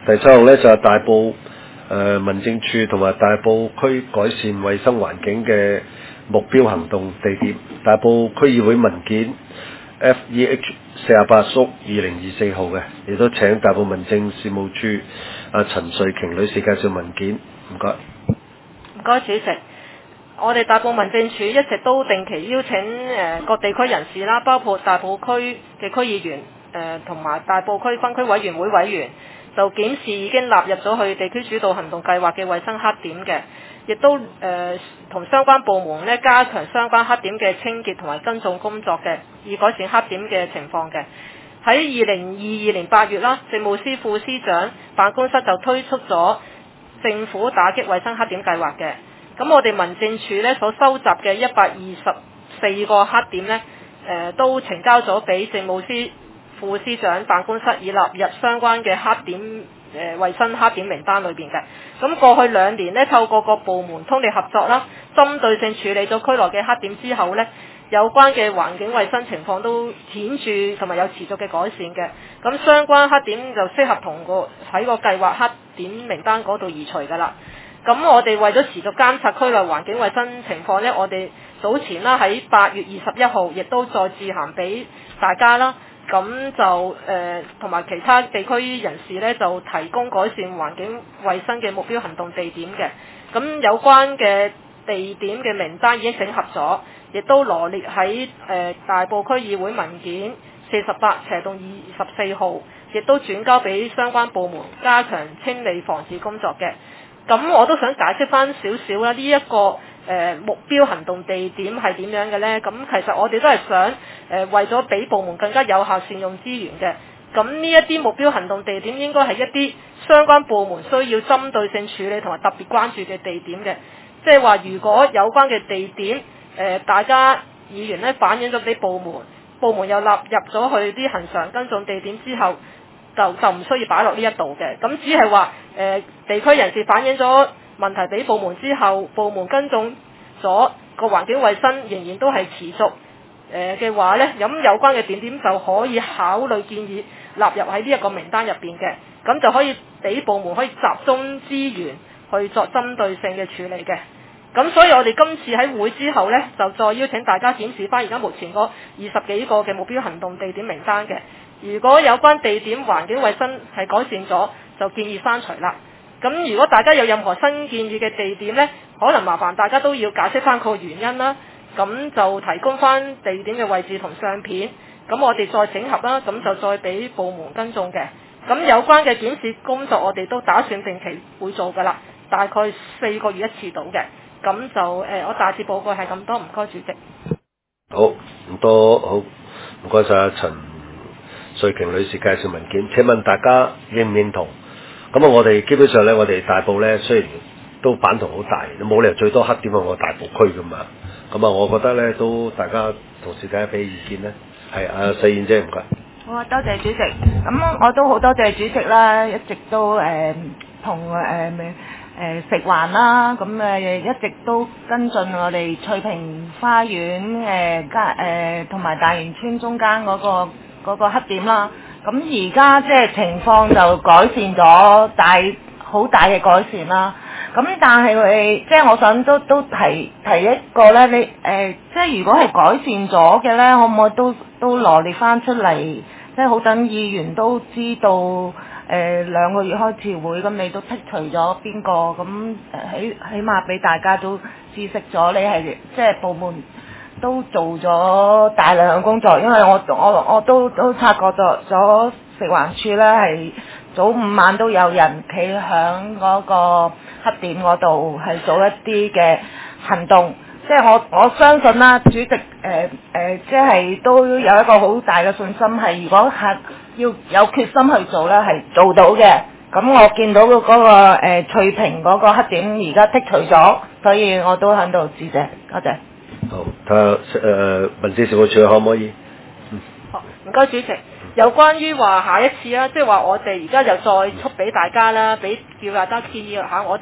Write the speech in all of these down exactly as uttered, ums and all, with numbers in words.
第七項呢，就係、是、大埔誒、呃、民政處同埋大埔區改善衛生環境嘅目標行動地點，大埔區議會文件 F E H 四十八叔二零二四號嘅，亦都請大埔民政事務處阿陳瑞瓊女士介紹文件，唔該。 唔該，主席。我哋大埔民政處一直都定期邀請誒、呃、各地區人士啦，包括大埔區嘅區議員誒同埋大埔區分區委員會委員，就檢視已經納入咗去地區主導行動計劃嘅衛生黑點嘅，亦都誒同、呃、相關部門咧加強相關黑點嘅清潔同埋跟進工作嘅，以改善黑點嘅情況嘅。喺二零二二年八月啦，政務司副司長辦公室就推出咗政府打擊衛生黑點計劃嘅。咁我哋民政處咧所收集嘅一百二十四個黑點咧，誒、呃、都呈交咗俾政務司副司長辦公室，以納入相關嘅黑點誒、呃、衛生黑點名單裏邊嘅。咁過去兩年咧，透過各部門通力合作啦，針對性處理咗區內嘅黑點之後咧，有關嘅環境衛生情況都顯著同埋有持續嘅改善嘅。咁相關黑點就適合同個喺個計劃黑點名單嗰度移除㗎啦。咁我哋為咗持續監察區內環境衛生情況呢，我哋早前啦喺八月二十一號，亦都再致函俾大家啦。咁就誒同埋其他地區人士呢，就提供改善環境衛生嘅目標行動地點嘅。咁有關嘅地點嘅名單已經整合咗，亦都羅列喺誒、呃、大埔區議會文件四十八斜洞二十四號，亦都轉交俾相關部門加強清理防治工作嘅。咁我都想解釋翻少少啦，呢、這、一個誒、呃、目標行動地點係點樣嘅呢？咁其實我哋都係想誒、呃、為咗俾部門更加有效善用資源嘅。咁呢一啲目標行動地點應該係一啲相關部門需要針對性處理同埋特別關注嘅地點嘅。即係話如果有關嘅地點誒、呃、大家議員咧反映咗俾部門，部門又納入咗去啲恆常跟進地點之後，就就唔需要擺落呢一度嘅。咁只係話誒地區人士反映咗問題俾部門之後，部門跟進咗個環境衛生仍然都係持續誒嘅話呢，咁有關嘅點點就可以考慮建議納入喺呢一個名單入邊嘅，咁就可以俾部門可以集中資源去作針對性嘅處理嘅。咁所以我哋今次喺會之後呢，就再邀請大家檢視翻而家目前嗰二十幾個嘅目標行動地點名單嘅。如果有關地點環境衛生係改善咗，就建議刪除啦。咁如果大家有任何新建議嘅地點呢，可能麻煩大家都要解釋翻個原因啦。咁就提供翻地點嘅位置同相片，咁我哋再整合啦，咁就再俾部門跟進嘅。咁有關嘅檢視工作，我哋都打算定期會做噶啦，大概四個月一次到嘅。咁就誒、呃，我大致報告係咁多，唔該主席。 好，咁多好，唔該晒陳瑞瓊女士介紹文件。請問大家認唔認同？咁啊，我哋基本上咧，我哋大埔咧雖然都版圖好大，冇理由最多黑點喺我大埔區噶嘛。咁啊，我覺得咧都大家同時睇下俾意見咧。係阿世燕姐，唔該。 好啊，多謝主席。咁我都好多謝主席啦，一直都誒同誒誒食環啦，咁誒一直都跟進我哋翠屏花園誒加誒同埋大元村中間嗰個嗰個黑點啦。咁而家即係情況就改善咗，大好大嘅改善啦。咁但係佢即係我想都都提提一個咧，你誒、呃、即係如果係改善咗嘅咧，可唔可以都都羅列翻出嚟？即係好等議員都知道誒、呃、兩個月開次會，咁你都剔除咗邊個？咁誒起起碼俾大家都知悉咗，你係即係部門都做咗大量嘅工作，因為我我我都都察覺咗咗食環署咧係早午晚都有人企響嗰個黑點嗰度係做一啲嘅行動，即係我我相信啦，主席誒誒、呃呃，即係都有一個好大嘅信心，係如果係要有決心去做咧，係做到嘅。咁我見到嗰、那個誒、呃、翠屏嗰個黑點而家剔除咗，所以我都喺度致謝，多謝。 好，睇下誒民政事務處可唔可以？嗯。 好，唔該主席。有關於話下一次啦，即係話我哋而家就再出俾大家啦，俾叫大家建議下我哋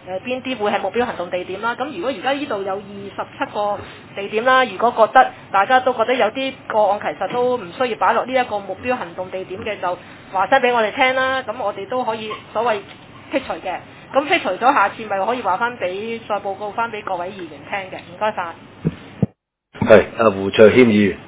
誒邊啲會係目標行動地點啦。咁如果而家呢度有二十七個地點啦，如果覺得大家都覺得有啲個案其實都唔需要擺落呢一個目標行動地點嘅，就話聲俾我哋聽啦。咁我哋都可以所謂剔除嘅。咁剔除咗，下次咪可以話翻俾再報告翻俾各位議員聽嘅。唔該晒。 係阿胡卓謙議員。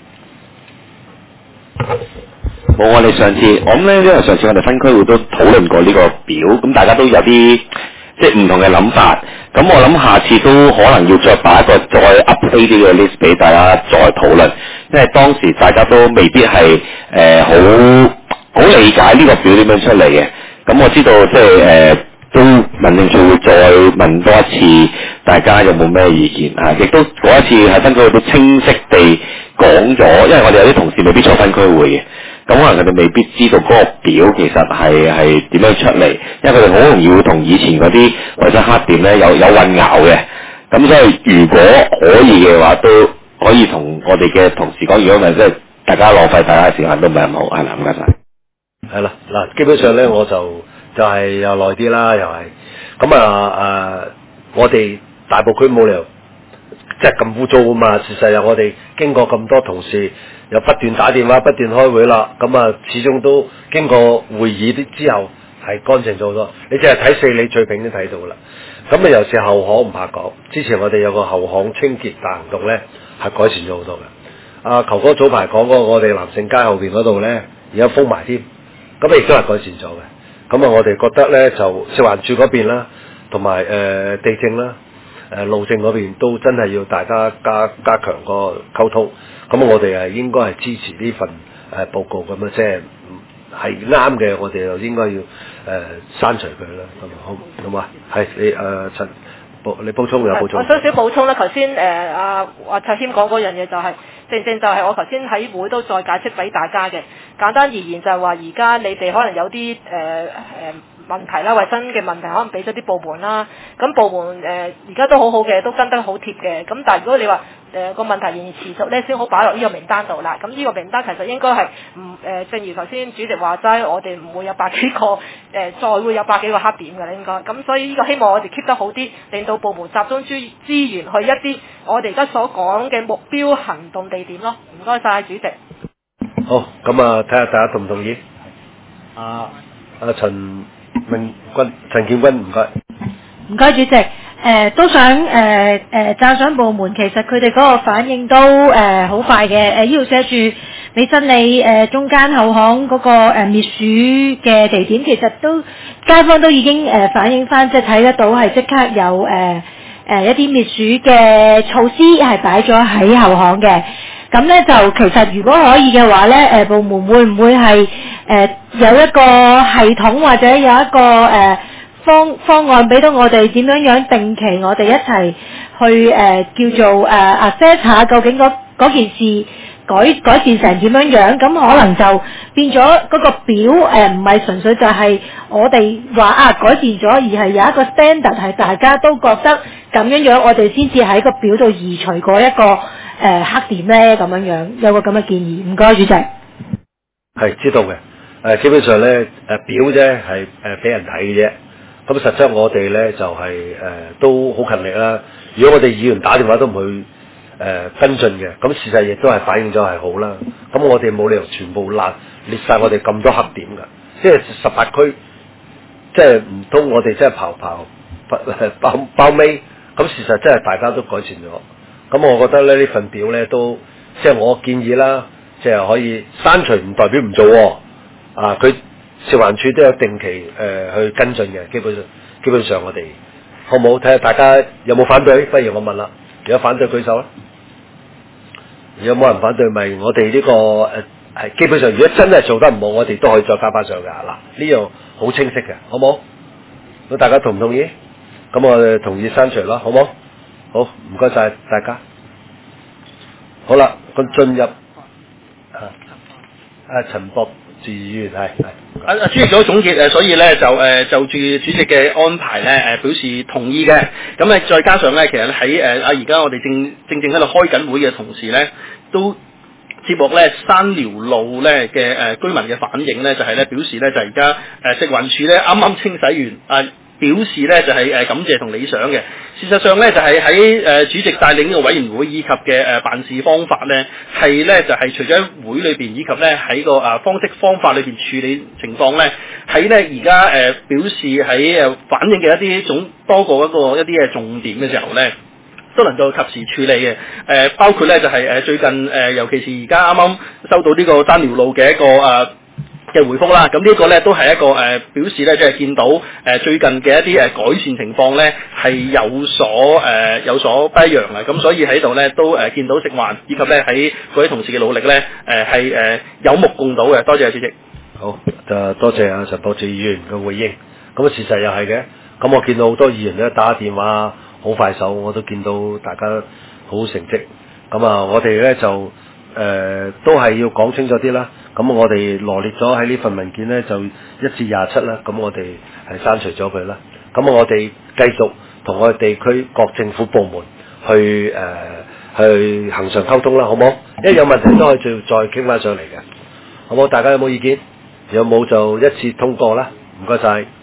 冇，我哋上次我諗咧，因為上次我哋分區會都討論過呢個表，咁大家都有啲即係唔同嘅諗法。咁我諗下次都可能要再擺一個再 update 啲嘅 list 俾大家再討論，因為當時大家都未必係誒好好理解呢個表點樣出嚟嘅。咁我知道即係誒。呃都民政處會再問多一次，大家有冇咩意見啊？亦都嗰一次喺分區會都清晰地講咗，因為我哋有啲同事未必坐分區會嘅，咁可能佢哋未必知道嗰個表其實係係點樣出嚟，因為佢哋好容易會同以前嗰啲衞生黑點咧有有混淆嘅。咁所以如果可以嘅話，都可以同我哋嘅同事講，如果唔係即係大家浪費大家嘅時間都唔係咁好，係啦，唔該晒。 係啦，嗱，基本上咧我就。就係又耐啲啦，又係咁啊！誒，我哋大埔區冇理由即係咁污糟啊嘛。事實上我哋經過咁多同事又不斷打電話、不斷開會啦，咁啊，始終都經過會議啲之後係乾淨咗好多。你淨係睇四里翠屏都睇到啦。咁啊，尤其是後巷唔怕講，之前我哋有個後巷清潔大行動咧，係改善咗好多嘅。阿球哥早排講過，我哋南盛街後邊嗰度咧，而家封埋添，咁亦都係改善咗嘅。咁啊，我哋覺得咧就食環署嗰邊啦，同埋誒地政啦、誒、呃、路政嗰邊都真係要大家加加強個溝通。咁我哋係應該係支持呢份誒、呃、報告咁啊，即係係啱嘅，我哋就應該要誒刪除佢啦。咁好，好嘛？係你誒、呃、陳補你補充有補充？ 我少少補充啦。頭先誒阿阿卓謙講嗰樣嘢就係、是。正正就係我頭先喺會都再解釋俾大家嘅。簡單而言就係話，而家你哋可能有啲誒誒問題啦，衞生嘅問題，可能俾咗啲部門啦。咁部門誒而家都好好嘅，都跟得好貼嘅。咁但係如果你話誒個問題仍然持續咧，先好擺落呢個名單度啦。咁呢個名單其實應該係唔誒，正如頭先主席話齋，我哋唔會有百幾個誒、呃，再會有百幾個黑點嘅啦，應該。咁所以呢個希望我哋 keep 得好啲，令到部門集中資資源去一啲我哋而家所講嘅目標行動地點咯。唔該晒，主席。 好，咁啊，睇下大家同唔同意？啊，阿陳明君、陳建君，唔該。 唔該，主席。誒、呃、都想誒誒、呃、讚賞部門，其實佢哋嗰個反應都誒好、呃、快嘅。誒呢度寫住美珍里誒中間後巷嗰、那個誒、呃、滅鼠嘅地點，其實都街坊都已經誒、呃、反映翻，即係睇得到係即刻有誒誒、呃呃、一啲滅鼠嘅措施係擺咗喺後巷嘅。咁咧就其實如果可以嘅話咧，誒、呃、部門會唔會係誒、呃、有一個系統或者有一個誒、呃、方方案俾到我哋點樣樣定期我哋一齊去誒、呃、叫做誒 assess 下究竟嗰件事改改善成點樣樣？咁可能就變咗嗰個表誒唔係純粹就係我哋話啊改善咗，而係有一個 standard 係大家都覺得咁樣樣，我哋先至喺個表度移除嗰一個。誒、呃、黑點咧咁樣樣，有個咁嘅建議，唔該主席。 係知道嘅，誒、呃、基本上咧誒、呃、表啫係誒俾人睇嘅啫，咁實質我哋咧就係、是、誒、呃、都好勤力啦。如果我哋議員打電話都唔去誒、呃、跟進嘅，咁事實亦都係反映咗係好啦。咁我哋冇理由全部列列晒我哋咁多黑點㗎，即係十八區，即係唔通我哋真係刨刨包包尾？咁事實真係大家都改善咗。咁我覺得咧呢份表咧都即係我建議啦，即係可以刪除唔代表唔做喎、哦。啊，佢食環署都有定期誒、呃、去跟進嘅，基本上基本上我哋好唔好？睇下大家有冇反對？不如我問啦，如果反對舉手啦。如果冇人反對，咪我哋呢、這個誒係、呃、基本上，如果真係做得唔好，我哋都可以再加翻上㗎。嗱，呢樣好清晰嘅，好唔好？咁大家同唔同意？咁我哋同意刪除啦，好唔好？好，唔該晒大家。好啦，咁進入啊啊陳博志議員係係。 啊啊主席做咗總結誒，所以咧就誒、呃、就住主席嘅安排咧誒、呃、表示同意嘅。咁咧再加上咧，其實喺誒啊而家我哋正正正喺度開緊會嘅同時咧，都接獲咧山寮路咧嘅誒居民嘅反應咧，就係、是、咧表示咧就而家誒食環署咧啱啱清洗完啊。 表示咧就係、是、誒感謝同理想嘅。事實上咧就係喺誒主席帶領呢個委員會以及嘅誒辦事方法咧，係咧就係、是、除咗喺會裏邊以及咧喺個誒方式方法裏邊處理情況咧，喺咧而家誒表示喺誒反映嘅一啲總多過一個一啲嘅重點嘅時候咧，都能夠及時處理嘅。誒、呃、包括咧就係、是、誒最近誒、呃、尤其是而家啱啱收到呢個丹寮路嘅一個誒。呃嘅回覆啦，咁呢個咧都係一個誒、呃、表示咧，即係見到誒、呃、最近嘅一啲誒改善情況咧係有所誒、呃、有所不一樣嘅，咁所以喺度咧都誒、呃、見到食環以及咧喺嗰位同事嘅努力咧誒係誒有目共睹嘅，多謝主席。 好，就多謝阿陳博志議員嘅回應。咁啊事實又係嘅，咁我見到好多議員咧打電話好快手，我都見到大家好成績。咁啊，我哋咧就誒、呃、都係要講清楚啲啦。咁我哋羅列咗喺呢份文件咧，就一至廿七啦。咁我哋係刪除咗佢啦。咁我哋繼續同我哋地區各政府部門去誒、呃、去恆常溝通啦，好冇？因為有問題都可以再再傾翻上嚟嘅，好冇？大家有冇意見？有冇就一次通過啦。唔該晒。